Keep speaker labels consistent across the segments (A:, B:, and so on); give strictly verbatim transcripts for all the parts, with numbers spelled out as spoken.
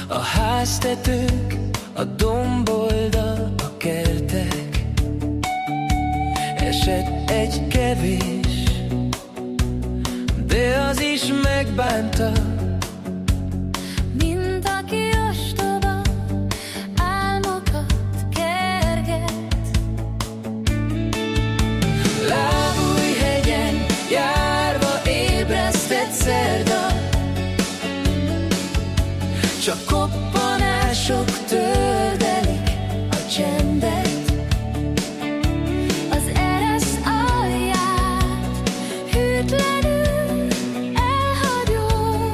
A: A háztetők, a domboldal, a kertek. Esett egy kevés, de az is megbánta.
B: Mint aki ostoba, álmokat kerget.
A: Lábújhegyen járva ébresztett szerda, csak koppanások tördelik a csendet.
B: Az ereszt alját hűtlenül elhagyom.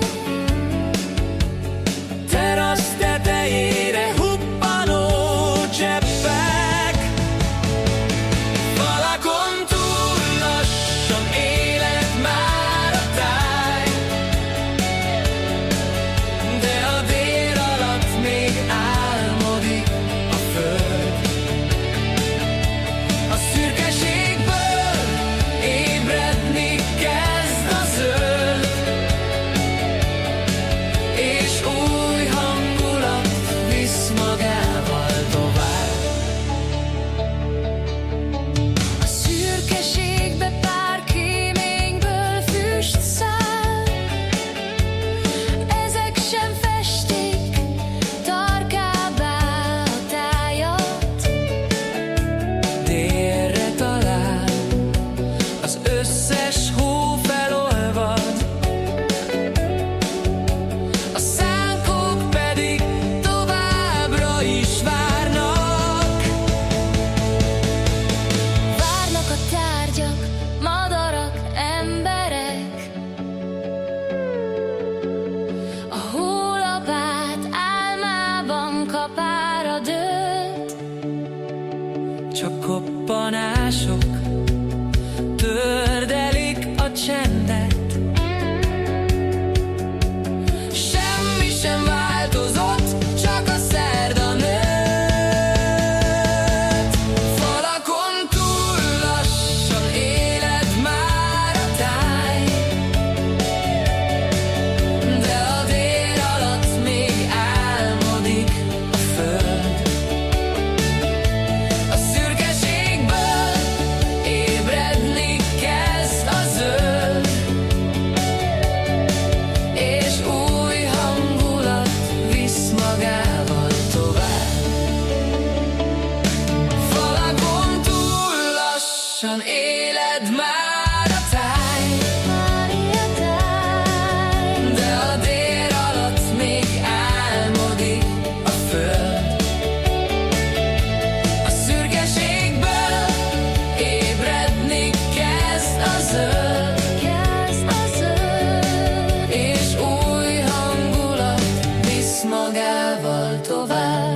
A: Terasz tetejére huppanó cseppek, falakon túl lassan éled már a táj, de a vér alatt még álmodik a föld. A szürkeségből ébredni kezd a zöld, és új hangulat visz magával tovább.
B: A szürkeségbe pár kéményből füst száll. Ezek sem festik tarkábbá a tájat.
A: Délre talán az összes hó felolvad, a szánkók pedig továbbra is várnak.
B: Várnak a tárgyak, madarak, emberek. A hólapát álmában kapára dőlt.
A: Csak koppanások tördelik a csendet. Semmi sem változott, csak a szerda nőtt. Falakon túl lassan éled már a táj, de a dél alatt még álmodik a föld. A szürkeségből ébredni kezd a zöld, és új hangulat visz magával tovább. Falakon túl lassan éled már a táj, de a dél alatt még álmodik a föld. A szürkeségből ébredni kezd a zöld,
B: Kezd a zöld.
A: és új hangulat visz magával tovább.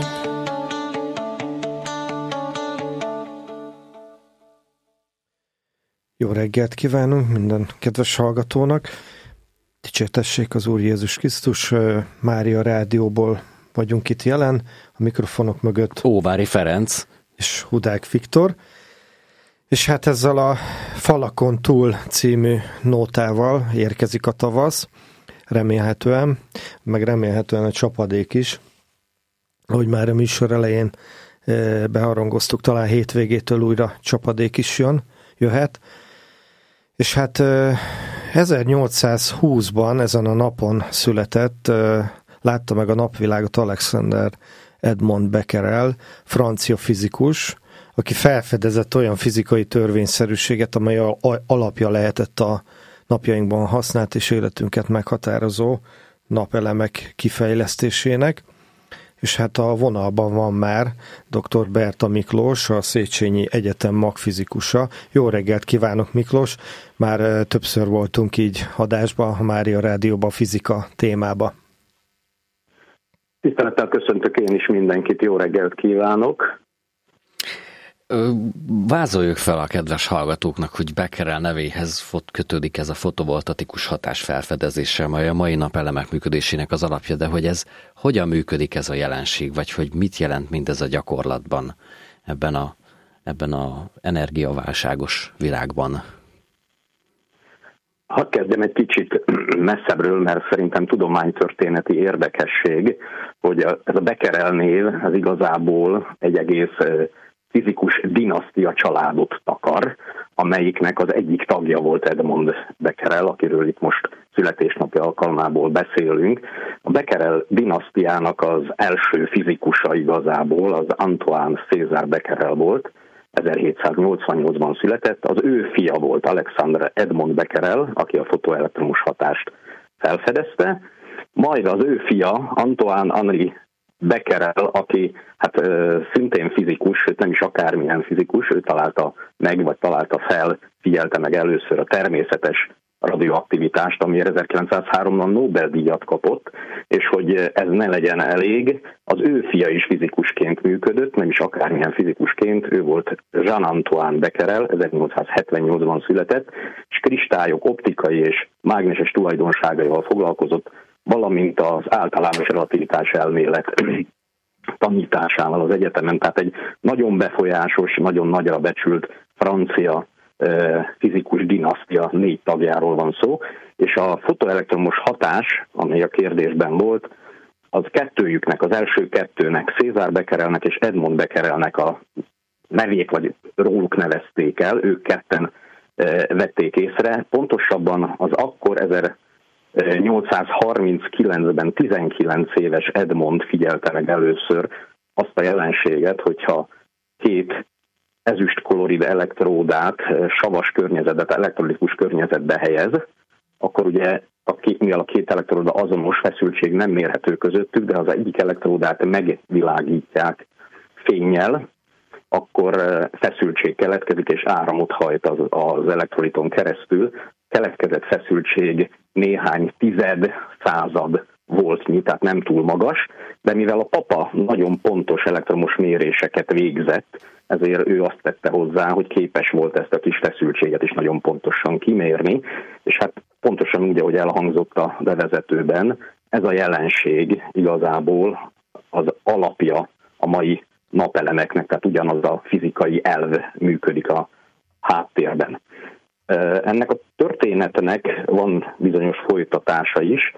C: Jó reggelt kívánunk minden kedves hallgatónak. Dicsértessék az Úr Jézus Krisztus. Mária Rádióból vagyunk itt jelen, a mikrofonok mögött
D: Óvári Ferenc.
C: és Hudák Viktor. És hát ezzel a Falakon túl című nótával érkezik a tavasz, remélhetően, meg remélhetően a csapadék is. Ahogy már a műsor elején eh, beharangoztuk, talán hétvégétől újra csapadék is jön, jöhet. És hát eh, ezernyolcszázhúszban ezen a napon született, eh, látta meg a napvilágot Alexander Edmond Becquerel, francia fizikus, aki felfedezett olyan fizikai törvényszerűséget, amely a- a- alapja lehetett a napjainkban használt és életünket meghatározó napelemek kifejlesztésének. És hát a vonalban van már dr. Berta Miklós, a Széchenyi Egyetem magfizikusa. Jó reggelt kívánok, Miklós! Már eh, többször voltunk így adásban, a Mária Rádióban, a fizika témába.
E: Tisztelettel köszöntök én is mindenkit, jó reggelt kívánok!
D: Ö, Vázoljuk fel a kedves hallgatóknak, hogy Becquerel nevéhez fot, kötődik ez a fotovoltaikus hatás felfedezése, mely a mai nap elemek működésének az alapja, de hogy ez hogyan működik ez a jelenség, vagy hogy mit jelent mindez a gyakorlatban ebben a, ebben a energiaválságos világban?
E: Hadd kezdjem egy kicsit messzebbről, mert szerintem tudománytörténeti érdekesség, hogy ez a Becquerel név az igazából egy egész fizikus dinasztia családot takar, amelyiknek az egyik tagja volt Edmond Becquerel, akiről itt most születésnapja alkalmából beszélünk. A Becquerel dinasztiának az első fizikusa igazából az Antoine César Becquerel volt, ezerhétszáznyolcvannyolcban született, az ő fia volt Alexandre Edmond Becquerel, aki a fotoelektromos hatást felfedezte, majd az ő fia Antoine Henri Becquerel, aki hát szintén fizikus, nem is akármilyen fizikus, ő találta meg, vagy találta fel, figyelte meg először a természetes radioaktivitást, amiért ezerkilencszázháromban Nobel-díjat kapott, és hogy ez ne legyen elég, az ő fia is fizikusként működött, nem is akármilyen fizikusként, ő volt Jean-Antoine Becquerel, ezernyolcszázhetvennyolcban született, és kristályok optikai és mágneses tulajdonságaival foglalkozott, valamint az általános relativitás elmélet tanításával az egyetemen, tehát egy nagyon befolyásos, nagyon nagyra becsült francia fizikus dinasztia négy tagjáról van szó, és a fotoelektromos hatás, amely a kérdésben volt, az kettőjüknek, az első kettőnek, César Becquerelnek és Edmond Becquerelnek a nevét, vagy róluk nevezték el, ők ketten vették észre. Pontosabban az akkor ezernyolcszázharminckilencben tizenkilenc éves Edmond figyelte meg először azt a jelenséget, hogyha két ezüstklorid elektródát savas környezetbe, elektrolikus környezetbe helyez, akkor ugye a két, mivel a két elektróda azonos, feszültség nem mérhető közöttük, de ha az egyik elektródát megvilágítják fénnyel, akkor feszültség keletkezik, és áramot hajt az, az elektroliton keresztül. Keletkezett feszültség néhány tized, század voltnyi, tehát nem túl magas, de mivel a papa nagyon pontos elektromos méréseket végzett, ezért ő azt tette hozzá, hogy képes volt ezt a kis feszültséget is nagyon pontosan kimérni, és hát pontosan úgy, ahogy elhangzott a bevezetőben, ez a jelenség igazából az alapja a mai napelemeknek, tehát ugyanaz a fizikai elv működik a háttérben. Ennek a történetnek van bizonyos folytatása is.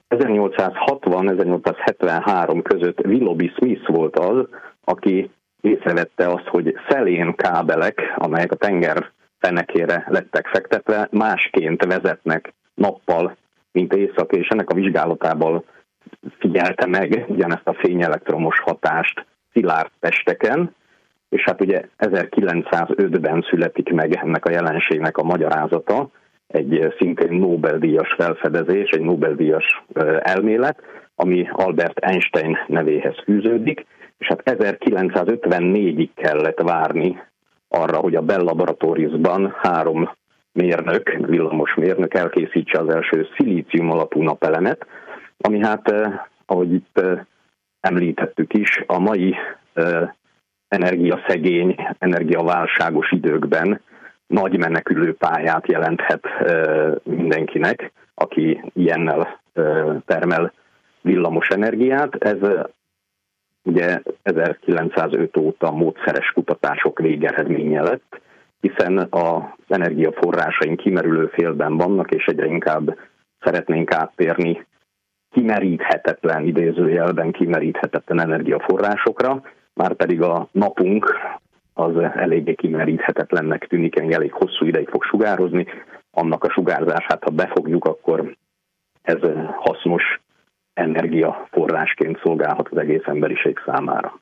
E: ezernyolcszázhatvan-ezernyolcszázhetvenhárom között Willoughby Smith volt az, aki észrevette azt, hogy szelén kábelek, amelyek a tenger fenekére lettek fektetve, másként vezetnek nappal, mint éjszaka, és ennek a vizsgálatával figyelte meg ugyanezt a fényelektromos hatást szilárd testeken, és hát ugye ezerkilencszázötben születik meg ennek a jelenségnek a magyarázata, egy szintén Nobel-díjas felfedezés, egy Nobel-díjas elmélet, ami Albert Einstein nevéhez fűződik, és hát ezerkilencszázötvennégyig kellett várni arra, hogy a Bell Laboratories-ban három mérnök, villamos mérnök elkészítse az első szilícium alapú napelemet, ami hát, ahogy itt említettük is, a mai energiaszegény, energiaválságos időkben nagy menekülő pályát jelenthet mindenkinek, aki ilyennel termel villamos energiát. Ez ugye ezerkilencszázöt óta módszeres kutatások végeredménye lett, hiszen az energiaforrásaink kimerülő félben vannak, és egyre inkább szeretnénk áttérni kimeríthetetlen, idézőjelben kimeríthetetlen energiaforrásokra, már pedig a napunk az eléggé kimeríthetetlennek tűnik, elég hosszú ideig fog sugározni. Annak a sugárzását, ha befogjuk, akkor ez hasznos energiaforrásként szolgálhat az egész emberiség számára.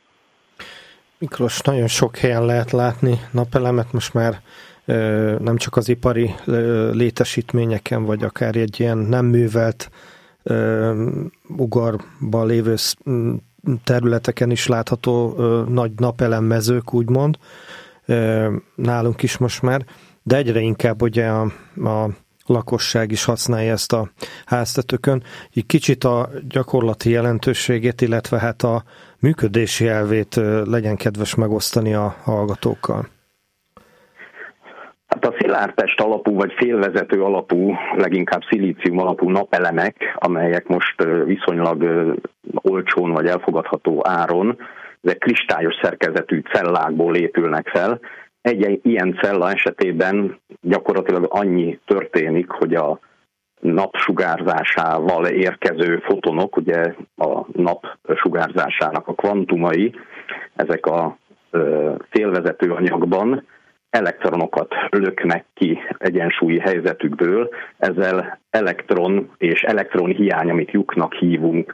C: Miklós, nagyon sok helyen lehet látni napelemet, most már ö, nem csak az ipari ö, létesítményeken, vagy akár egy ilyen nem művelt ö, ugarban lévő területeken is látható ö, nagy napelemmezők, úgymond, ö, nálunk is most már, de egyre inkább ugye a, a lakosság is használja ezt a háztetőkön. Így kicsit a gyakorlati jelentőségét, illetve hát a működési elvét legyen kedves megosztani a hallgatókkal.
E: Hát a szilárdtest alapú vagy félvezető alapú, leginkább szilícium alapú napelemek, amelyek most viszonylag olcsón vagy elfogadható áron, ezek kristályos szerkezetű cellákból épülnek fel, egy ilyen cella esetében gyakorlatilag annyi történik, hogy a napsugárzásával érkező fotonok, ugye a nap sugárzásának a kvantumai, ezek a félvezető anyagban elektronokat löknek ki egyensúlyi helyzetükből, ezzel elektron és elektronhiány, amit lyuknak hívunk,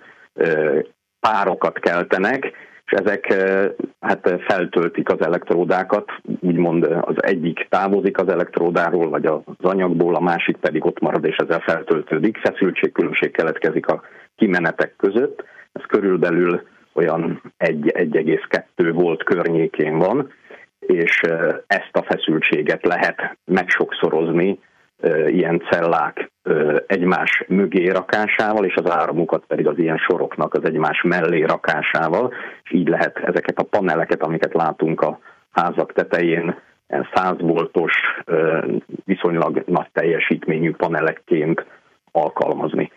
E: párokat keltenek, és ezek hát feltöltik az elektródákat, úgymond az egyik távozik az elektródáról, vagy az anyagból, a másik pedig ott marad, és ezzel feltöltődik. Feszültségkülönbség keletkezik a kimenetek között, ez körülbelül olyan egy egész kettő volt környékén van, és ezt a feszültséget lehet megsokszorozni ilyen cellák egymás mögé rakásával, és az áramukat pedig az ilyen soroknak az egymás mellé rakásával, és így lehet ezeket a paneleket, amiket látunk a házak tetején, száz voltos, viszonylag nagy teljesítményű panelekként alkalmazni.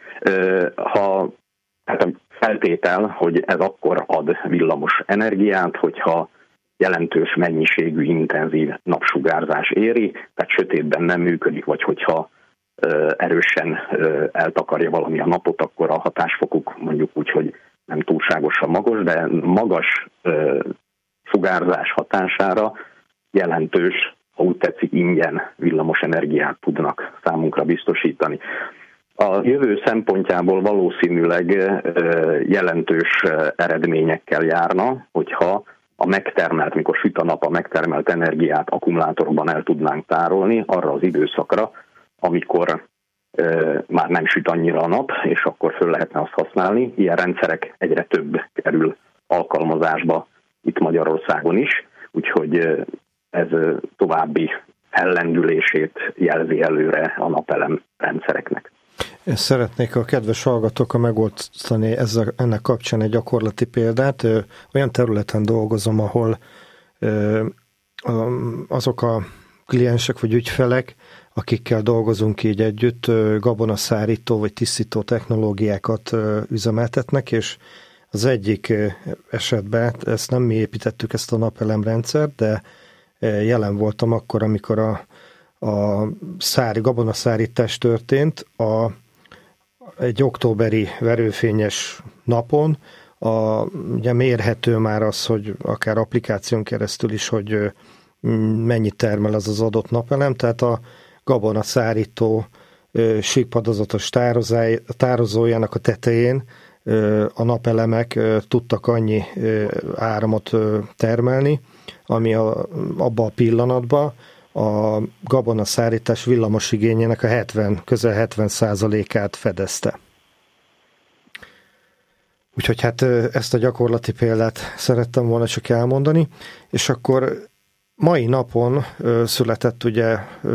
E: Ha hát a feltétel, hogy ez akkor ad villamos energiát, hogyha jelentős mennyiségű intenzív napsugárzás éri, tehát sötétben nem működik, vagy hogyha erősen eltakarja valami a napot, akkor a hatásfokuk mondjuk úgy, hogy nem túlságosan magas, de magas sugárzás hatására jelentős, ha úgy tetszik, ingyen villamos energiát tudnak számunkra biztosítani. A jövő szempontjából valószínűleg jelentős eredményekkel járna, hogyha a megtermelt, mikor süt a nap, a megtermelt energiát akkumulátorban el tudnánk tárolni arra az időszakra, amikor e, már nem süt annyira a nap, és akkor föl lehetne azt használni. Ilyen rendszerek egyre több kerül alkalmazásba itt Magyarországon is, úgyhogy ez további fellendülését jelzi előre a napelem rendszereknek.
C: Ezt szeretnék a kedves hallgatókkal megosztani ezzel, ennek kapcsán egy gyakorlati példát. Olyan területen dolgozom, ahol azok a kliensek vagy ügyfelek, akikkel dolgozunk így együtt, gabonaszárító vagy tisztító technológiákat üzemeltetnek, és az egyik esetben, ezt nem mi építettük, ezt a napelemrendszert, de jelen voltam akkor, amikor a, a szári, gabonaszárítás történt, a, egy októberi verőfényes napon, a, ugye mérhető már az, hogy akár applikáción keresztül is, hogy mennyit termel az az adott napelem, tehát a gabonaszárító síkpadozatos tározójának a tetején a napelemek tudtak annyi áramot termelni, ami a, abban a pillanatban a gabonaszárítás villamosigényének a hetven, közel hetven százalékát fedezte. Úgyhogy hát ezt a gyakorlati példát szerettem volna csak elmondani, és akkor mai napon született ugye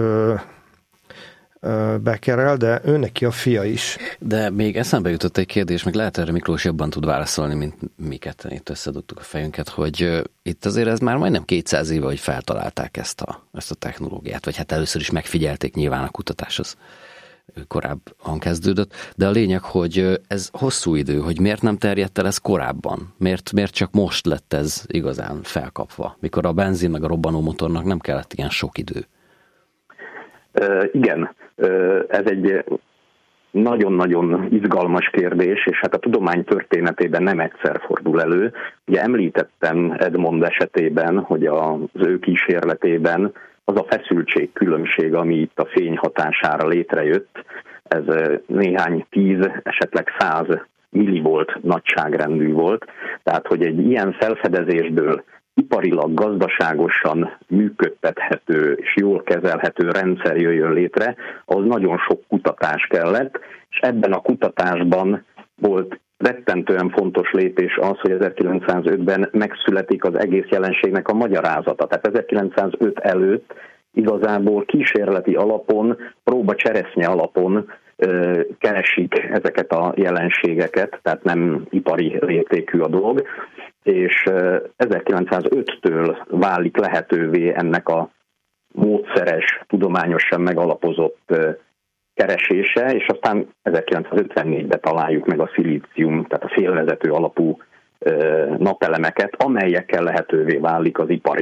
C: Becquerel, de ő neki a fia is.
D: De még eszembe jutott egy kérdés, meg lehet erre Miklós jobban tud válaszolni, mint mi ketten itt összedugtuk a fejünket, hogy itt azért ez már majdnem kétszáz éve, hogy feltalálták ezt a, ezt a technológiát, vagy hát először is megfigyelték, nyilván a kutatás az korábban kezdődött, de a lényeg, hogy ez hosszú idő, hogy miért nem terjedt el ez korábban? Miért, miért csak most lett ez igazán felkapva, mikor a benzin meg a robbanómotornak nem kellett ilyen sok idő?
E: Uh, igen, uh, ez egy nagyon-nagyon izgalmas kérdés, és hát a tudomány történetében nem egyszer fordul elő. Ugye említettem Edmond esetében, hogy az ő kísérletében az a feszültség különbség, ami itt a fény hatására létrejött, ez néhány tíz, esetleg száz millivolt nagyságrendű volt. Tehát, hogy egy ilyen felfedezésből iparilag, gazdaságosan működtethető és jól kezelhető rendszer jöjjön létre, az nagyon sok kutatás kellett, és ebben a kutatásban volt rettentően fontos lépés az, hogy ezerkilencszázötben megszületik az egész jelenségnek a magyarázata. Tehát ezerkilencszázöt előtt igazából kísérleti alapon, próba cseresznye alapon ö, keresik ezeket a jelenségeket, tehát nem ipari léptékű a dolog, és ezerkilencszázöttől válik lehetővé ennek a módszeres, tudományosan megalapozott keresése, és aztán ezerkilencszázötvennégyben találjuk meg a szilícium, tehát a félvezető alapú napelemeket, amelyekkel lehetővé válik az ipari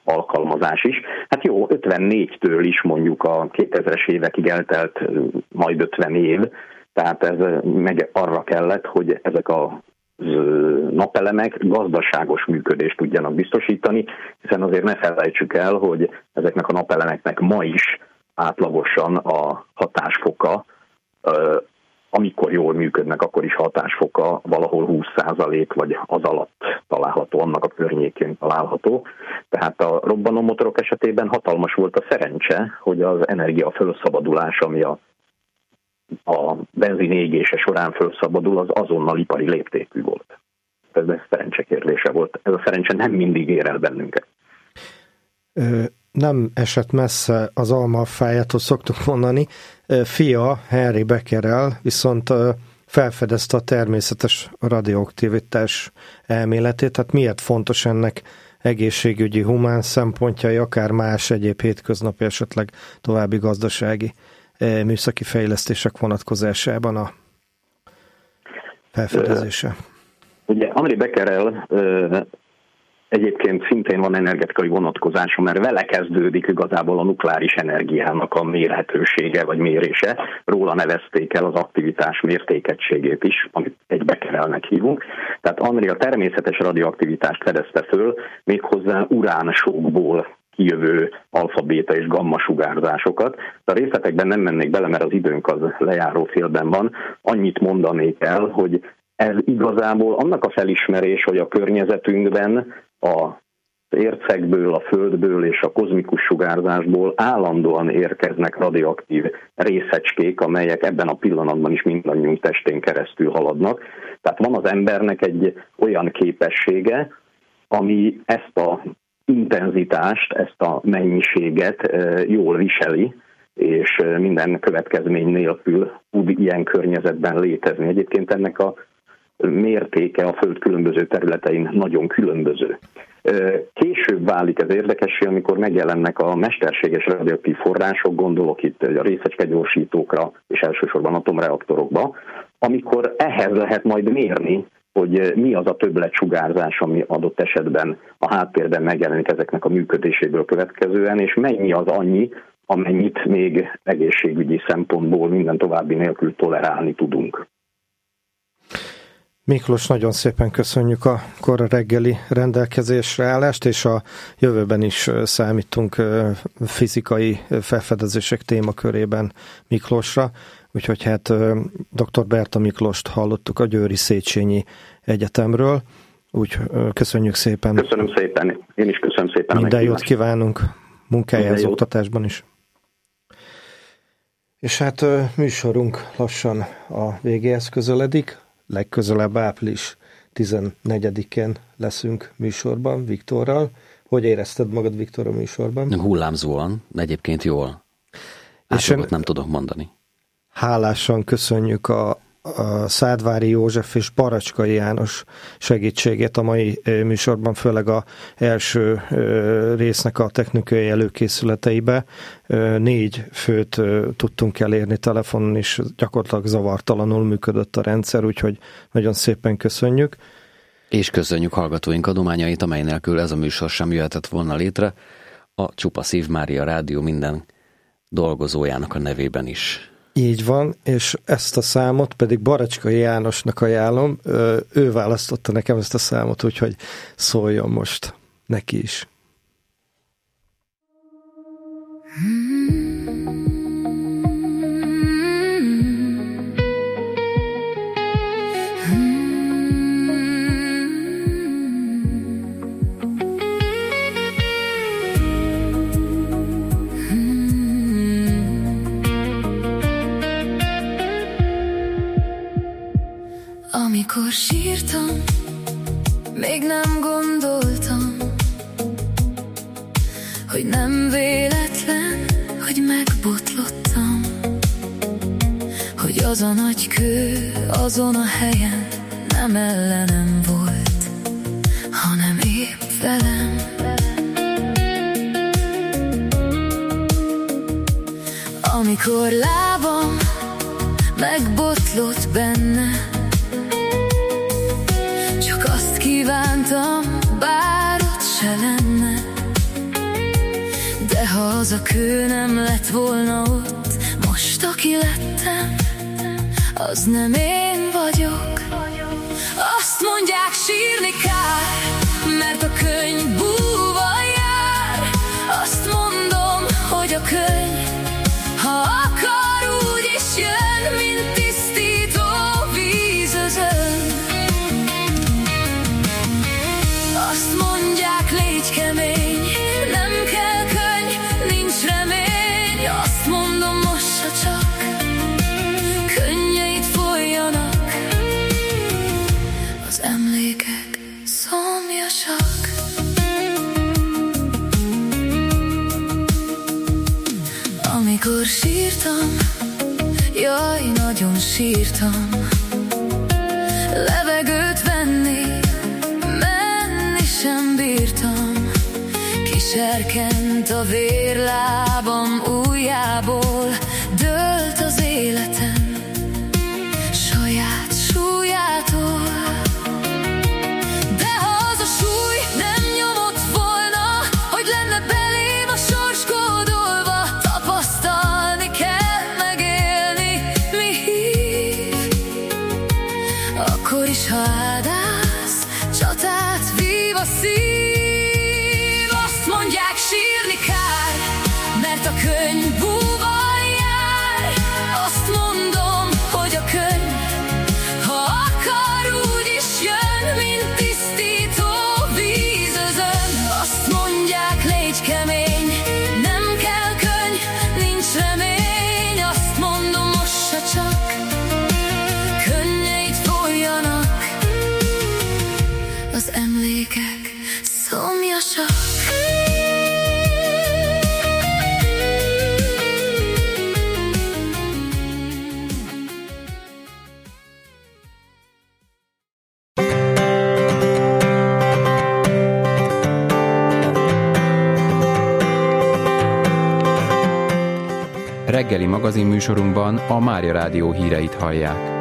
E: alkalmazás is. Hát jó, ötvennégytől is mondjuk a kétezres évekig eltelt majd ötven év, tehát ez meg arra kellett, hogy ezek a napelemek gazdaságos működést tudjanak biztosítani, hiszen azért ne felejtsük el, hogy ezeknek a napelemeknek ma is átlagosan a hatásfoka, amikor jól működnek, akkor is hatásfoka valahol húsz százalék vagy az alatt található, annak a környékén található. Tehát a robbanómotorok esetében hatalmas volt a szerencse, hogy az energia felszabadulás, ami a, a benzin égése során felszabadul, az azonnal ipari léptékű volt. Ez egy szerencse kérdése volt. Ez a szerencse nem mindig ér el bennünket.
C: Ö, nem esett messze az alma a fájától, szoktuk mondani. Fia, Henry Becquerel viszont felfedezte a természetes radioaktivitás elméletét, tehát miért fontos ennek egészségügyi, humán szempontjai, akár más egyéb hétköznapi, esetleg további gazdasági műszaki fejlesztések vonatkozásában a felfedezése?
E: Ugye Henry Becquerel egyébként szintén van energetikai vonatkozása, mert vele kezdődik igazából a nukleáris energiának a mérhetősége vagy mérése. Róla nevezték el az aktivitás mértékegységét is, amit egy Becquerelnek hívunk. Tehát Henry a természetes radioaktivitást fedezte föl, méghozzá uránsókból kijövő alfa, béta és gamma sugárzásokat. De a részletekben nem mennék bele, mert az időnk az lejáró félben van. Annyit mondanék el, hogy ez igazából annak a felismerés, hogy a környezetünkben a ércekből, a földből és a kozmikus sugárzásból állandóan érkeznek radioaktív részecskék, amelyek ebben a pillanatban is mindannyiunk testén keresztül haladnak. Tehát van az embernek egy olyan képessége, ami ezt a intenzitást, ezt a mennyiséget jól viseli, és minden következmény nélkül tud ilyen környezetben létezni. Egyébként ennek a mértéke a Föld különböző területein nagyon különböző. Később válik ez érdekessé, amikor megjelennek a mesterséges radioaktív források, gondolok itt a részecskegyorsítókra és elsősorban atomreaktorokba, amikor ehhez lehet majd mérni, hogy mi az a többletsugárzás, ami adott esetben a háttérben megjelenik ezeknek a működéséből következően, és mennyi az annyi, amennyit még egészségügyi szempontból minden további nélkül tolerálni tudunk.
C: Miklós, nagyon szépen köszönjük a kora reggeli rendelkezésre állást, és a jövőben is számítunk fizikai felfedezések témakörében Miklósra, úgyhogy hát dr. Berta Miklóst hallottuk a Győri Széchenyi Egyetemről, úgy köszönjük szépen.
E: Köszönöm szépen, én is köszönöm szépen.
C: Minden jót kívánunk munkájához, oktatásban is. És hát műsorunk lassan a végéhez közeledik. Legközelebb április tizennegyedikén leszünk műsorban Viktorral. Hogy érezted magad, Viktor, a műsorban?
D: Hullámzóan, egyébként jól. Átlagot nem tudok mondani. Hálásan
C: köszönjük a, a Szádvári József és Baracskai János segítségét a mai műsorban, főleg a első résznek a technikai előkészületeibe. Négy főt tudtunk elérni telefonon, és gyakorlatilag zavartalanul működött a rendszer, úgyhogy nagyon szépen köszönjük.
D: És köszönjük hallgatóink adományait, amely nélkül ez a műsor sem jöhetett volna létre, a Csupa Szív Mária Rádió minden dolgozójának a nevében is.
C: Így van, és ezt a számot pedig Baracskai Jánosnak ajánlom. Ő választotta nekem ezt a számot, úgyhogy szóljon most neki is.
B: Amikor sírtam, még nem gondoltam, hogy nem véletlen, hogy megbotlottam, hogy az a nagy kő azon a helyen nem ellenem volt, hanem épp velem. Amikor lábam megbotlott benne, csak azt kívántam, bár ott se lenne, az a kő nem lett volna ott, most aki lettem, az nem én vagyok. Azt mondják, sírni kár, mert a könyv búval jár. Azt mondom, hogy a könyv, ha akar, úgy is jön, mint tisztító vízözön. Azt mondják, légy kemény, nem kell könyv, nincs remény. Azt mondom, mossa csak, könnyeid folyjanak, az emlékek szomjasak. Amikor sírtam, jaj, nagyon sírtam, levegőt venni, menni sem bírtam. Kiserkent a vérlábam ujjából, dőlt az életem saját súlyától. De ha az a súly nem nyomott volna, hogy lenne belém a sors kódolva, tapasztalni kell, megélni, mi hív. Akkor is, ha áldász, csatát vív a szív. Azt mondják, sírni kár, mert a könyv búval jár. Azt mondom, hogy a könyv, ha akar, úgy is jön, mint tisztító vízözön. Azt mondják, légy kemény, nem kell könyv, nincs remény. Azt mondom, mossa csak, könnyeid folyjanak, az emlékek szomjasak.
F: Reggeli magazinműsorunkban a Mária Rádió híreit hallják.